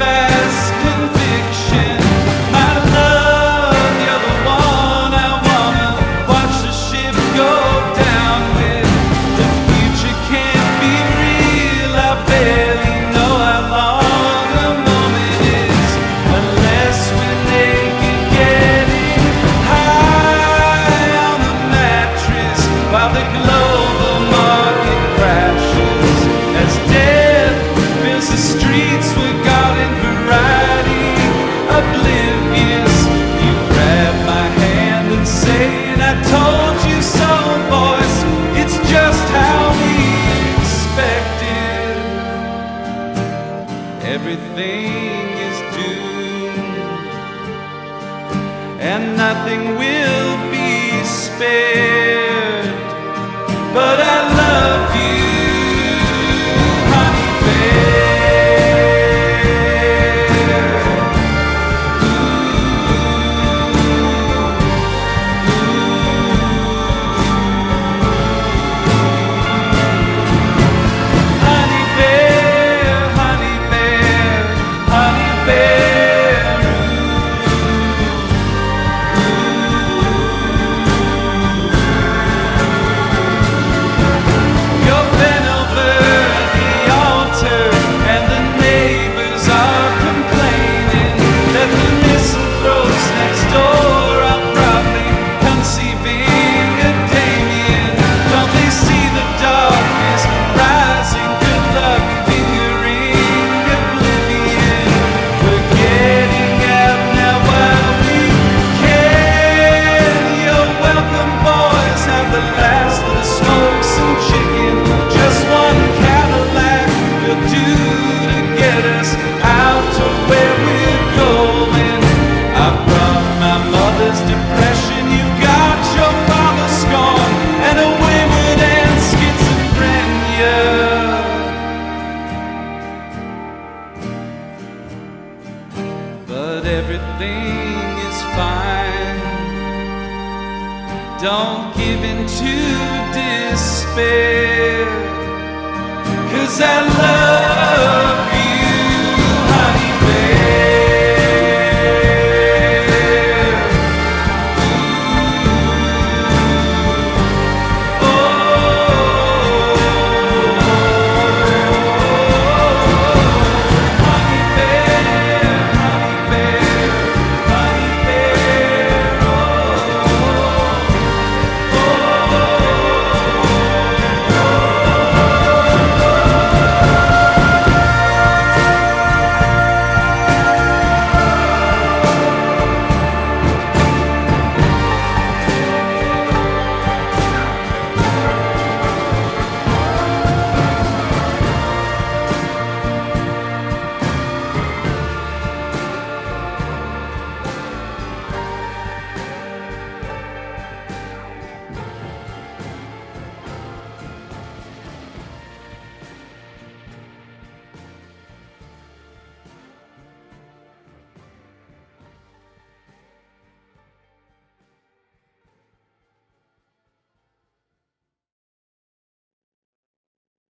fast conviction. My love, you're the one I wanna watch the ship go down with. The future can't be real, I barely know how long a moment is, unless we're naked getting high on the mattress while the global market crashes as death fills the streets with garden variety. Oblivious, you grab my hand and say, and I told you so, voice, it's just how we expected. Everything is doomed, and nothing will be spared. But I love you, honey bear. Honey bear, honey bear, honey bear. You're bent over the altar, and the neighbors are complaining that the misanthropes next door are probably conceiving a Damien. Don't they see the darkness rising? Good luck fingering oblivion. We're getting out now while we can. You're welcome, boys. Have the last of the smokes and chicken. Just one Cadillac will do to get us out to where we're going. I brought my mother's depression. You've got your father's scorn and a wayward and schizophrenia. But everything is fine. Don't give in to despair, 'cause I love